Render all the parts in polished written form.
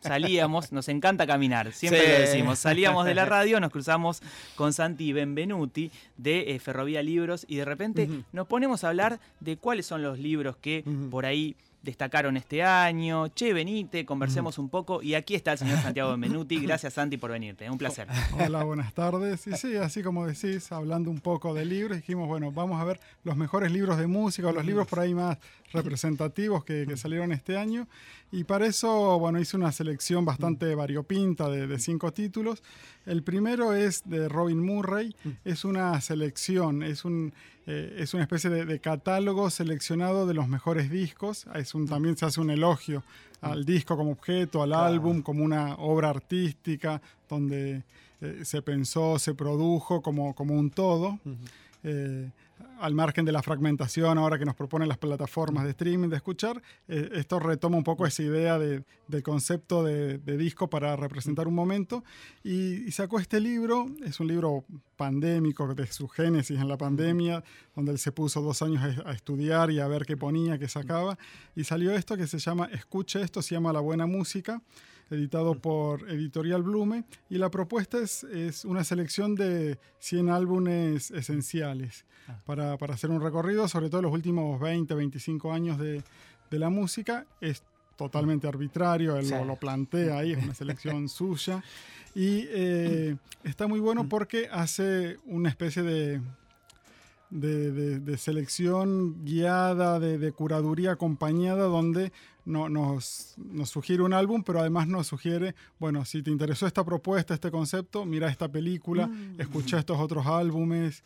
salíamos, nos encanta caminar, siempre Sí. lo decimos, salíamos de la radio, nos cruzamos con Santi Benvenuti de Ferrovía Libros y de repente nos ponemos a hablar de cuáles son los libros que por ahí destacaron este año. Che, venite, conversemos un poco. Y aquí está el señor Santiago Benvenuti. Gracias, Santi, por venirte. Un placer. Hola, buenas tardes. Y sí, así como decís, hablando un poco de libros, dijimos, bueno, vamos a ver los mejores libros de música o los libros por ahí más representativos que salieron este año. Y para eso, bueno, hice una selección bastante variopinta de 5 títulos. El primero es de Robin Murray. Es una selección, es una especie de catálogo seleccionado de los mejores discos. También se hace un elogio al disco como objeto, al álbum como una obra artística donde se pensó, se produjo como un todo. Al margen de la fragmentación ahora que nos proponen las plataformas de streaming de escuchar, esto retoma un poco esa idea del concepto de disco para representar un momento y sacó este libro. Es un libro pandémico de su génesis en la pandemia, donde él se puso 2 años a estudiar y a ver qué ponía, qué sacaba, y salió esto que se llama Escuche esto, se llama La Buena Música, editado por Editorial Blume, y la propuesta es una selección de 100 álbumes esenciales para hacer un recorrido, sobre todo los últimos 20, 25 años de la música. Es totalmente arbitrario, él lo plantea ahí, es una selección suya, y está muy bueno porque hace una especie de selección guiada, de curaduría acompañada, donde nos sugiere un álbum, pero además nos sugiere, bueno, si te interesó esta propuesta, este concepto, mira esta película, escucha estos otros álbumes,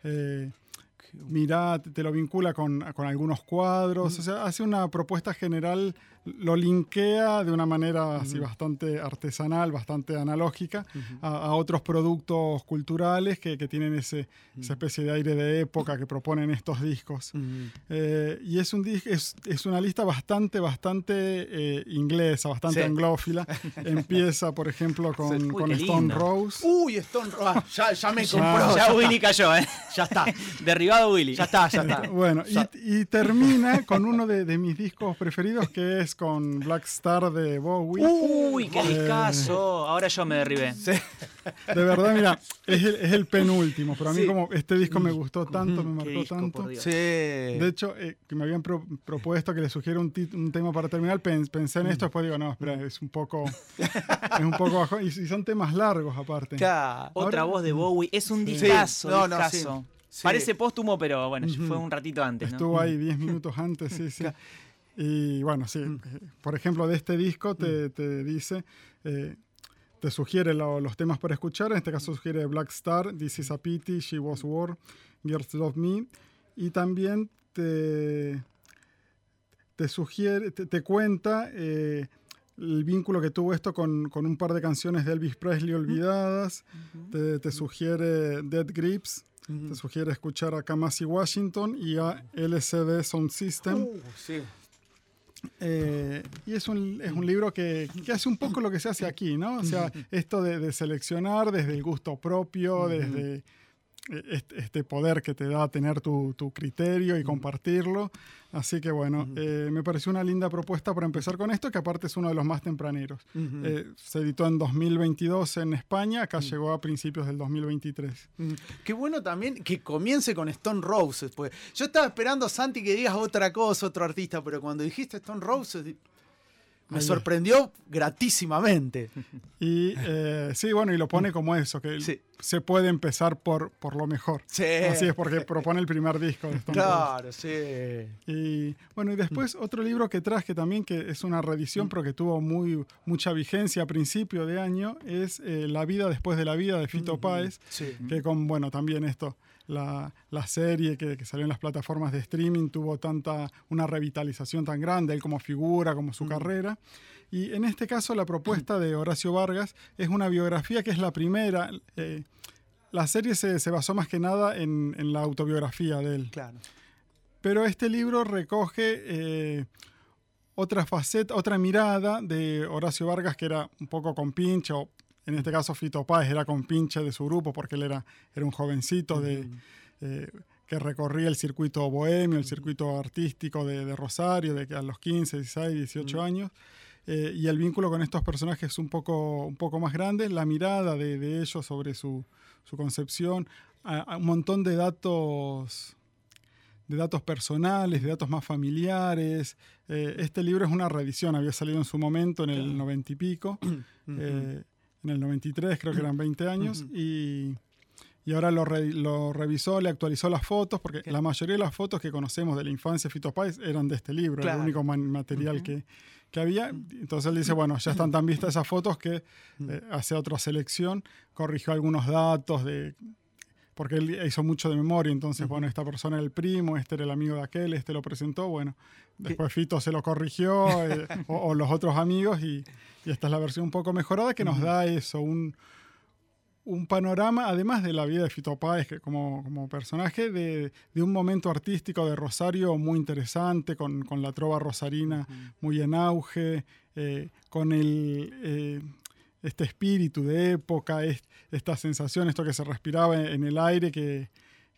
mira, te lo vincula con algunos cuadros, o sea, hace una propuesta general, lo linkea de una manera así bastante artesanal, bastante analógica a otros productos culturales que tienen esa especie de aire de época que proponen estos discos. Y es una lista bastante inglesa, bastante anglófila. Empieza, por ejemplo, con Stone Rose. Uy, Stone Rose. Ya me compró. Ya Willy cayó, Ya está. Derribado Willy. Ya está. Bueno, y termina con uno de mis discos preferidos, que es con Black Star de Bowie. Uy, qué discazo. Ahora yo me derribé. Sí. De verdad, mira, es el penúltimo, pero a mí como este disco me gustó tanto, me marcó disco, tanto. por Dios. Sí. De hecho, que me habían propuesto que le sugiera un tema para terminar, pensé en esto, después digo, no, espera, es un poco bajo, y son temas largos aparte. Otra voz de Bowie. Es un Sí. discazo, No, discazo. sí. Parece póstumo, pero bueno, fue un ratito antes, ¿no? Estuvo ahí 10 minutos antes, sí. Y bueno, sí, por ejemplo, de este disco te dice, te sugiere los temas para escuchar. En este caso sugiere Black Star, This Is a Pity, She Was War, Girls Love Me. Y también te sugiere, te cuenta el vínculo que tuvo esto con un par de canciones de Elvis Presley olvidadas. Te sugiere Dead Grips. Te sugiere escuchar a Kamasi Washington y a LCD Sound System. Sí. Y es un libro que hace un poco lo que se hace aquí, ¿no? O sea, esto de seleccionar desde el gusto propio, desde este poder que te da tener tu criterio y compartirlo. Así que bueno, me pareció una linda propuesta para empezar con esto, que aparte es uno de los más tempraneros. Se editó en 2022 en España, acá llegó a principios del 2023. Qué bueno también que comience con Stone Roses. Pues yo estaba esperando, Santi, que digas otra cosa, otro artista, pero cuando dijiste Stone Roses me sorprendió gratísimamente. Y sí, bueno, y lo pone como eso, que se puede empezar por lo mejor. Sí. Así es, porque propone el primer disco de Stone Roses. Claro, sí. Y bueno, y después otro libro que traje también, que es una reedición, pero que tuvo mucha vigencia a principio de año, es La vida después de la vida, de Fito Páez, que bueno, también esto, la serie que salió en las plataformas de streaming tuvo una revitalización tan grande, él como figura, como su carrera. Y en este caso la propuesta de Horacio Vargas es una biografía que es la primera. La serie se basó más que nada en la autobiografía de él. Claro. Pero este libro recoge otra faceta, otra mirada de Horacio Vargas, que era un poco compinche, o en este caso Fito Páez era compinche de su grupo, porque él era un jovencito que recorría el circuito bohemio, el circuito artístico de Rosario, a los 15, 16, 18 años. y el vínculo con estos personajes es un poco más grande, la mirada de ellos sobre su concepción, a un montón de datos personales, de datos más familiares. Este libro es una reedición, había salido en su momento en el 90 y pico, en el 93 creo que eran 20 años, y ahora lo revisó, le actualizó las fotos, porque la mayoría de las fotos que conocemos de la infancia de Fito Páez eran de este libro, era el único material que había. Entonces él dice, bueno, ya están tan vistas esas fotos que hace otra selección, corrigió algunos datos porque él hizo mucho de memoria, entonces, bueno, esta persona era el primo, este era el amigo de aquel, este lo presentó, bueno, después Fito se lo corrigió, o los otros amigos, y esta es la versión un poco mejorada que nos da eso, un panorama, además de la vida de Fito Páez como personaje, de un momento artístico de Rosario muy interesante, con la trova rosarina muy en auge, con este espíritu de época, esta sensación, esto que se respiraba en el aire, que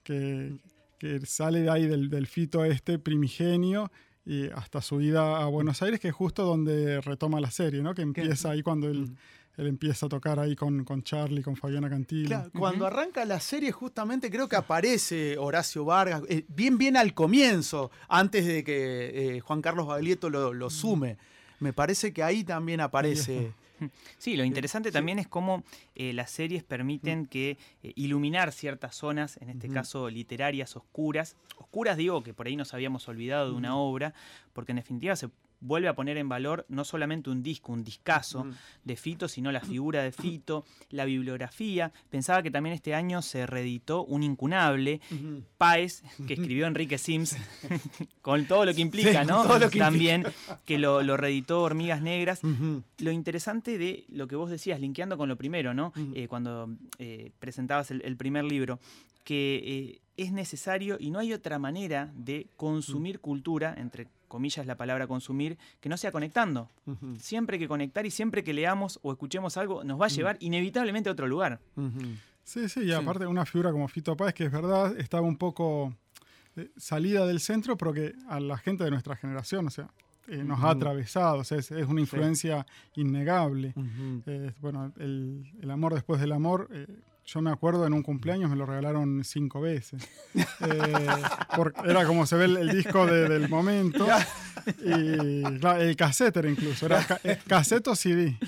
sale de ahí del Fito primigenio, y hasta su ida a Buenos Aires, que es justo donde retoma la serie, ¿no? Que empieza ahí cuando él empieza a tocar ahí con Charlie, con Fabiana Cantilo. Claro, cuando arranca la serie justamente creo que aparece Horacio Vargas, bien al comienzo, antes de que Juan Carlos Baglietto lo sume. Me parece que ahí también aparece. Sí, lo interesante también es cómo las series permiten que iluminar ciertas zonas, en este caso literarias oscuras. Oscuras digo que por ahí nos habíamos olvidado de una obra, porque en definitiva se vuelve a poner en valor no solamente un discazo de Fito, sino la figura de Fito, la bibliografía. Pensaba que también este año se reeditó Un Incunable, Páez, que escribió Enrique Sims, con todo lo que implica, ¿no? Todo lo que también, que lo reeditó Hormigas Negras. Lo interesante de lo que vos decías, linkeando con lo primero, ¿no? Cuando presentabas el primer libro, que es necesario y no hay otra manera de consumir cultura, entre comillas la palabra consumir, que no sea conectando. Siempre hay que conectar, y siempre que leamos o escuchemos algo nos va a llevar inevitablemente a otro lugar. Sí, y aparte una figura como Fito Páez, que es verdad, estaba un poco salida del centro, pero que a la gente de nuestra generación, o sea, nos ha atravesado, o sea, es una influencia innegable. Bueno, el amor después del amor, yo me acuerdo en un cumpleaños me lo regalaron 5 veces. Porque era como se ve el disco del momento. Y claro, el cassette era incluso, era cassette o CD.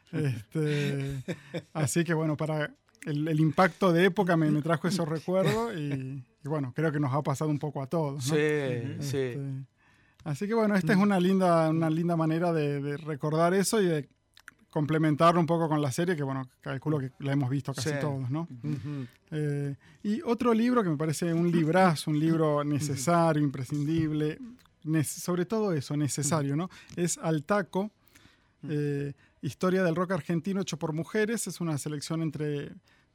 Así que bueno, para el impacto de época me trajo esos recuerdos, y bueno, creo que nos ha pasado un poco a todos, ¿no? Sí. Así que bueno, esta es una linda manera de recordar eso y de complementarlo un poco con la serie, que bueno, calculo que la hemos visto casi todos, ¿no? Y otro libro que me parece un librazo, un libro necesario, imprescindible, sobre todo eso, necesario, ¿no? Es Altaco, Historia del rock argentino hecho por mujeres. Es una selección entre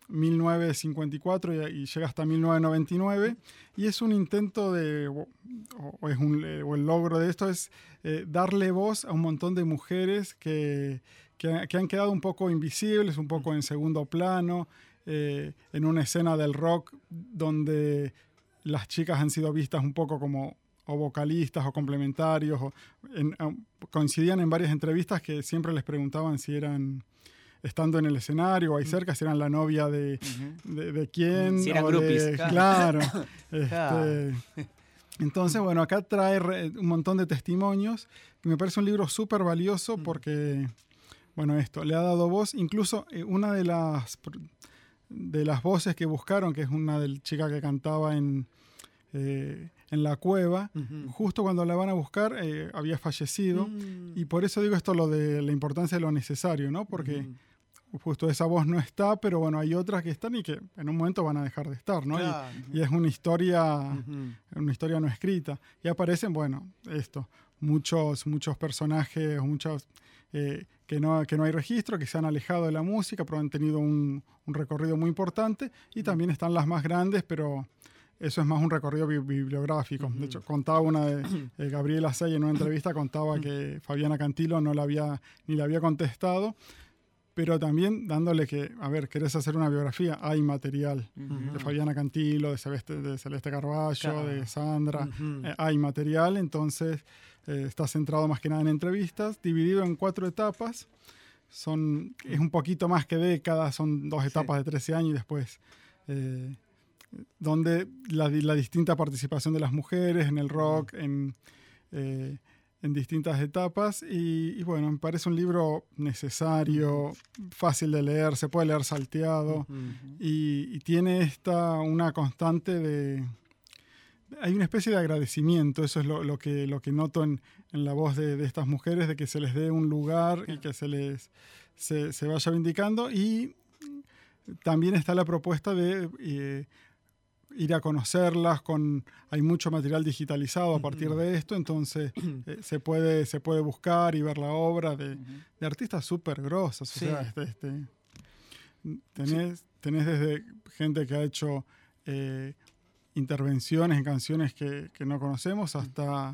1954 y llega hasta 1999, y es un intento o el logro de esto es darle voz a un montón de mujeres que han quedado un poco invisibles, un poco en segundo plano, en una escena del rock donde las chicas han sido vistas un poco como o vocalistas o complementarios, coincidían en varias entrevistas que siempre les preguntaban si eran, estando en el escenario o ahí cerca, si eran la novia de quién. Si eran groupies. Claro. Entonces, bueno, acá trae un montón de testimonios, y me parece un libro súper valioso porque, bueno, esto, le ha dado voz. Incluso una de las voces que buscaron, que es una chica que cantaba en la cueva, justo cuando la van a buscar había fallecido, y por eso digo esto, lo de la importancia de lo necesario, ¿no? Porque justo esa voz no está, pero bueno, hay otras que están y que en un momento van a dejar de estar, ¿no? Claro. Y es una historia no escrita, y aparecen, bueno, muchos personajes, muchos que no hay registro, que se han alejado de la música, pero han tenido un recorrido muy importante, y también están las más grandes, pero eso es más un recorrido bibliográfico. De hecho, contaba una de Gabriela Sey en una entrevista, contaba que Fabiana Cantilo ni le había contestado, pero también dándole que, a ver, ¿querés hacer una biografía? Hay material de Fabiana Cantilo, de Celeste Carballo, de Sandra, hay material, entonces está centrado más que nada en entrevistas, dividido en 4 etapas. Es un poquito más que décadas, son 2 etapas de 13 años y después donde la distinta participación de las mujeres en el rock, en distintas etapas. Y bueno, me parece un libro necesario, fácil de leer, se puede leer salteado, y tiene una constante de... Hay una especie de agradecimiento, eso es lo que noto en la voz de estas mujeres, de que se les dé un lugar y que se vaya vindicando. Y también está la propuesta de ir a conocerlas. Hay mucho material digitalizado a partir de esto, entonces se puede buscar y ver la obra de artistas súper grosas. Sí. O sea, tenés desde gente que ha hecho... intervenciones en canciones que no conocemos, hasta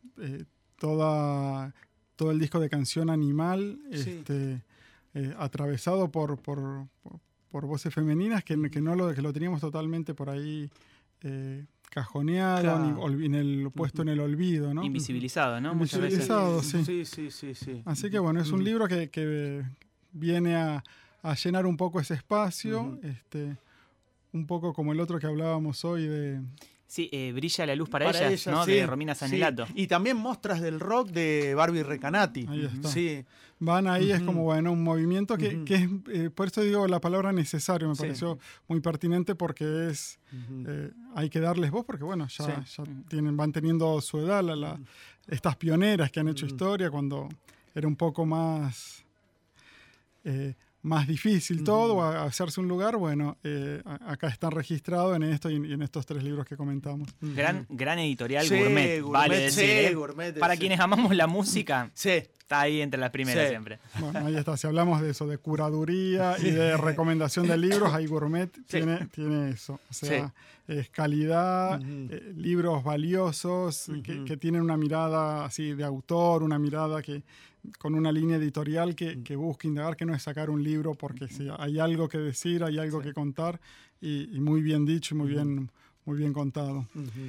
todo el disco de Canción Animal, atravesado por voces femeninas que lo teníamos totalmente por ahí cajoneado, claro. Puesto en el olvido, ¿no? Invisibilizado, ¿no? Invisibilizado, sí. Sí. Así que bueno, es un libro que viene a llenar un poco ese espacio, un poco como el otro que hablábamos hoy de... Sí, Brilla la luz para ella, ¿no? Sí, de Romina Sanelato. Sí. Y también Mostras del Rock de Barbie Recanati. Ahí está. Sí. Van ahí, es como, bueno, un movimiento que es... por eso digo la palabra necesario, me pareció muy pertinente, porque es... hay que darles voz, porque bueno, ya van teniendo su edad, estas pioneras que han hecho historia, cuando era un poco más difícil todo, hacerse un lugar. Bueno, acá están registrados en esto y en estos 3 libros que comentamos. Gran editorial, gourmet, vale decir. Gourmet, para quienes amamos la música, está ahí entre las primeras siempre. Bueno, ahí está. Si hablamos de eso, de curaduría y de recomendación de libros, ahí Gourmet tiene eso. O sea, es calidad, libros valiosos, que tienen una mirada así de autor, una mirada con una línea editorial que busca indagar, que no es sacar un libro porque hay algo que decir, hay algo que contar, y muy bien dicho y muy bien contado.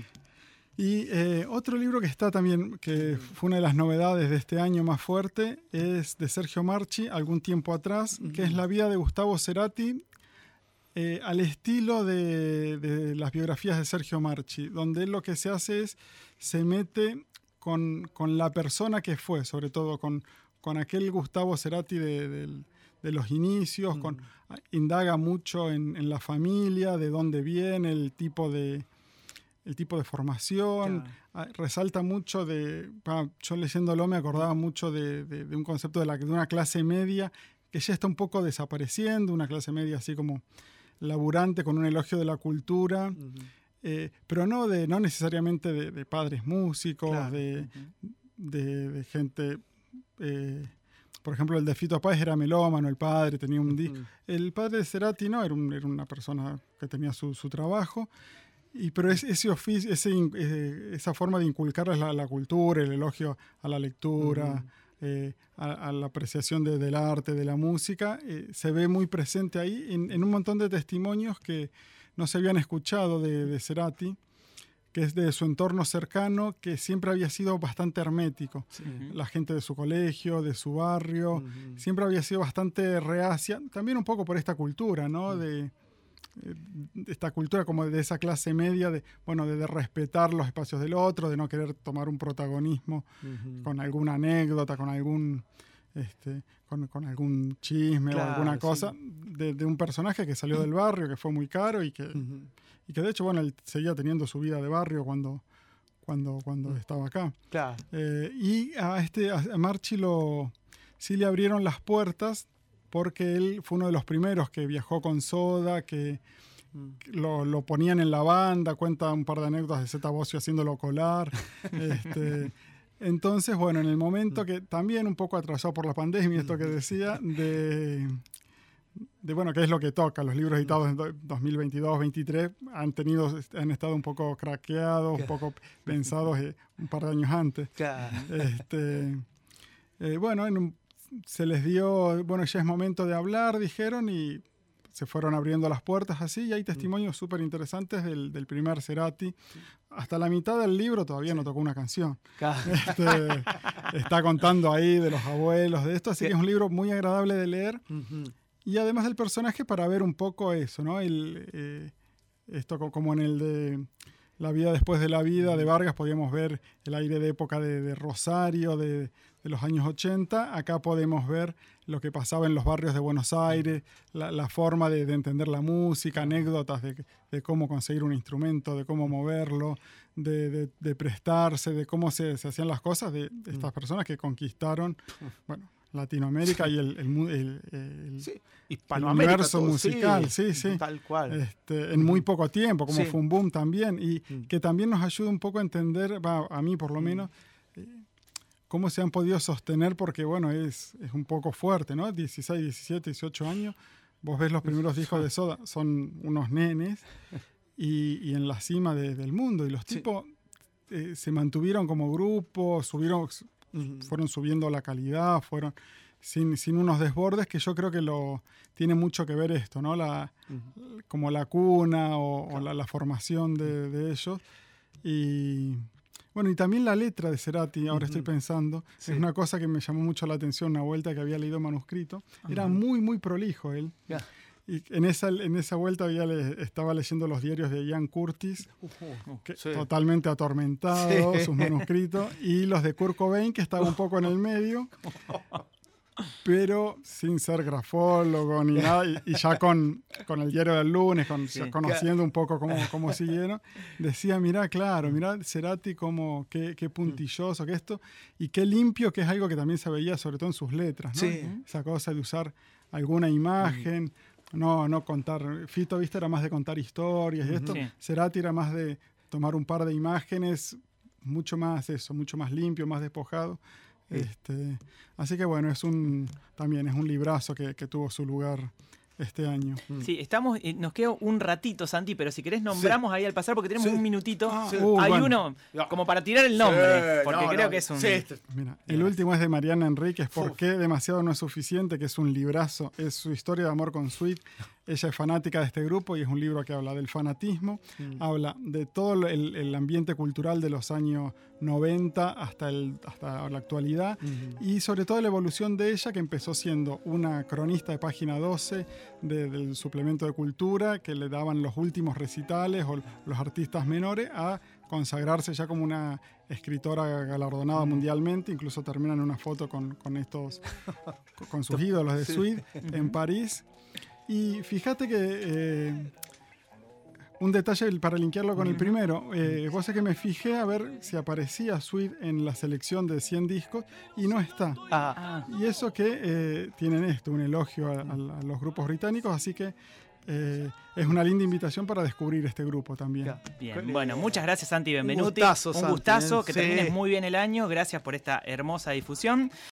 Y otro libro que está también, que fue una de las novedades de este año más fuerte, es de Sergio Marchi, Algún tiempo atrás, que es la vida de Gustavo Cerati, al estilo de las biografías de Sergio Marchi, donde él lo que se hace es, se mete con la persona que fue, sobre todo con aquel Gustavo Cerati de los inicios, indaga mucho en la familia, de dónde viene, el tipo de formación, resalta mucho yo leyéndolo me acordaba mucho de un concepto de una clase media que ya está un poco desapareciendo, una clase media así como laburante, con un elogio de la cultura, pero no necesariamente de padres músicos, claro. de gente... por ejemplo, el de Fito Páez era melómano, el padre tenía un disco. El padre de Cerati no, era una persona que tenía su trabajo, pero ese oficio, esa forma de inculcarles la cultura, el elogio a la lectura, a la apreciación del arte, de la música, se ve muy presente ahí en un montón de testimonios que no se habían escuchado de Cerati, que es de su entorno cercano, que siempre había sido bastante hermético. Sí. La gente de su colegio, de su barrio, siempre había sido bastante reacia, también un poco por esta cultura, ¿no? De esta cultura como de esa clase media, de respetar los espacios del otro, de no querer tomar un protagonismo con alguna anécdota, con algún con algún chisme, claro, o alguna cosa, de un personaje que salió del barrio, que fue muy caro y que de hecho, él seguía teniendo su vida de barrio cuando estaba acá. Claro. Y a Marchi sí le abrieron las puertas, porque él fue uno de los primeros que viajó con Soda, que lo ponían en la banda, cuenta un par de anécdotas de Zeta Bosio haciéndolo colar. Entonces, en el momento que también un poco atrasado por la pandemia, esto que decía, que es lo que toca, los libros editados en 2022-23 han estado un poco craqueados, un poco pensados un par de años antes. Claro. Se les dio, ya es momento de hablar, dijeron, y se fueron abriendo las puertas así, y hay testimonios súper interesantes del primer Cerati. Hasta la mitad del libro todavía no tocó una canción. Está contando ahí de los abuelos, de esto, así que es un libro muy agradable de leer. Y además del personaje, para ver un poco eso, ¿no? Esto como en el de La vida después de la vida de Vargas, podíamos ver el aire de época de Rosario, de los años 80. Acá podemos ver lo que pasaba en los barrios de Buenos Aires, la forma de entender la música, anécdotas de cómo conseguir un instrumento, de cómo moverlo, de prestarse, de cómo se hacían las cosas de estas personas que conquistaron, bueno, Latinoamérica y el universo musical, sí, tal cual. En muy poco tiempo, como fue un boom también, y que también nos ayuda un poco a entender, a mí por lo menos, cómo se han podido sostener, porque bueno, es un poco fuerte, ¿no? 16, 17, 18 años, vos ves los primeros discos de Soda, son unos nenes, y en la cima del mundo, y los tipos se mantuvieron como grupo, fueron subiendo la calidad, fueron sin unos desbordes, que yo creo que tiene mucho que ver esto, ¿no? Como la cuna o la formación de ellos. Y bueno, y también la letra de Cerati, ahora estoy pensando, es una cosa que me llamó mucho la atención una vuelta que había leído manuscrito. Era muy, muy prolijo él. Y en esa vuelta estaba leyendo los diarios de Ian Curtis, totalmente atormentado, sus manuscritos, y los de Kurt Cobain, que estaba un poco en el medio, pero sin ser grafólogo ni nada, y ya con el diario del lunes, ya conociendo un poco cómo siguieron, decía, mirá Cerati qué puntilloso que esto, y qué limpio, que es algo que también se veía sobre todo en sus letras, ¿no? Esa cosa de usar alguna imagen, no contar. Fito, viste, era más de contar historias y esto. Cerati era más de tomar un par de imágenes, mucho más limpio, más despojado. Así que bueno, también es un librazo que tuvo su lugar este año. Sí, nos queda un ratito, Santi, pero si querés nombramos ahí al pasar, porque tenemos un minutito. Uno como para tirar el nombre, porque creo que es un... Mira, el último es de Mariana Enríquez, ¿Por qué demasiado no es suficiente?, que es un librazo, es su historia de amor con Sweet. Ella es fanática de este grupo y es un libro que habla del fanatismo, habla de todo el ambiente cultural de los años 90 hasta la actualidad, y sobre todo la evolución de ella, que empezó siendo una cronista de Página 12 del suplemento de cultura, que le daban los últimos recitales o los artistas menores, a consagrarse ya como una escritora galardonada mundialmente. Incluso termina en una foto con sus ídolos de Sweet en París. Y fíjate que un detalle para linkearlo con el primero, vos sabés que me fijé a ver si aparecía Sweet en la selección de 100 discos y no está. Y eso que tienen un elogio a los grupos británicos, así que es una linda invitación para descubrir este grupo también. Bien, bueno, muchas gracias, Santi Benvenuti. Un gustazo, que termines muy bien el año. Gracias por esta hermosa difusión.